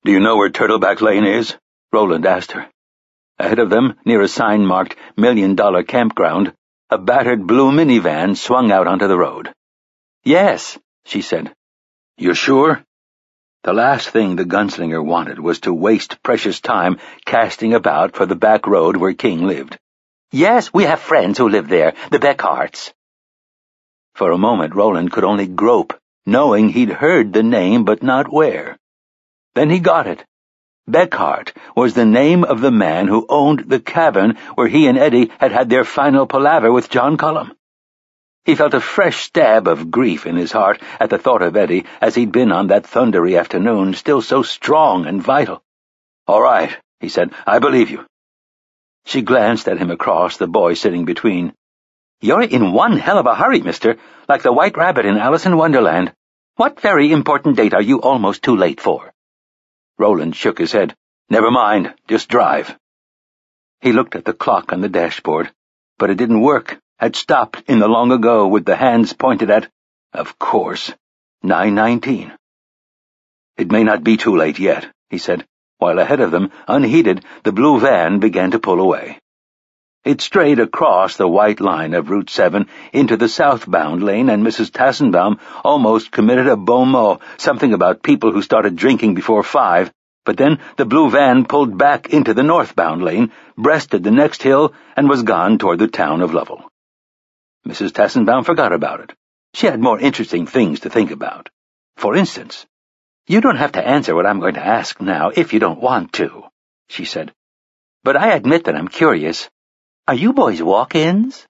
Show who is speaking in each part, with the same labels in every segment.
Speaker 1: "Do you know where Turtleback Lane is?" Roland asked her. Ahead of them, near a sign marked $1 Million Campground, a battered blue minivan swung out onto the road. "Yes," she said. "You're sure?" The last thing the gunslinger wanted was to waste precious time casting about for the back road where King lived. "Yes, we have friends who live there, the Beckharts." For a moment Roland could only grope, knowing he'd heard the name but not where. Then he got it. Beckhart was the name of the man who owned the cabin where he and Eddie had had their final palaver with John Cullum. He felt a fresh stab of grief in his heart at the thought of Eddie as he'd been on that thundery afternoon, still so strong and vital. "All right," he said, "I believe you." She glanced at him across, the boy sitting between. "You're in one hell of a hurry, mister, like the White Rabbit in Alice in Wonderland. What very important date are you almost too late for?" Roland shook his head. "Never mind, just drive." He looked at the clock on the dashboard, but it didn't work, had stopped in the long ago with the hands pointed at, of course, 9:19. "It may not be too late yet," he said, while ahead of them, unheeded, the blue van began to pull away. It strayed across the white line of Route 7 into the southbound lane, and Mrs. Tassenbaum almost committed a bon mot, something about people who started drinking before 5, but then the blue van pulled back into the northbound lane, breasted the next hill, and was gone toward the town of Lovell. Mrs. Tassenbaum forgot about it. She had more interesting things to think about. For instance, "You don't have to answer what I'm going to ask now if you don't want to," she said. "But I admit that I'm curious. Are you boys walk-ins?"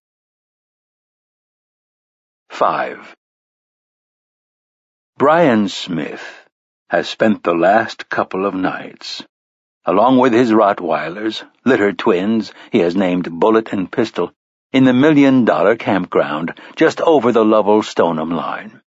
Speaker 1: 5. Brian Smith has spent the last couple of nights, along with his Rottweilers, litter twins he has named Bullet and Pistol, in the $1 Million Campground just over the Lovell-Stoneham line.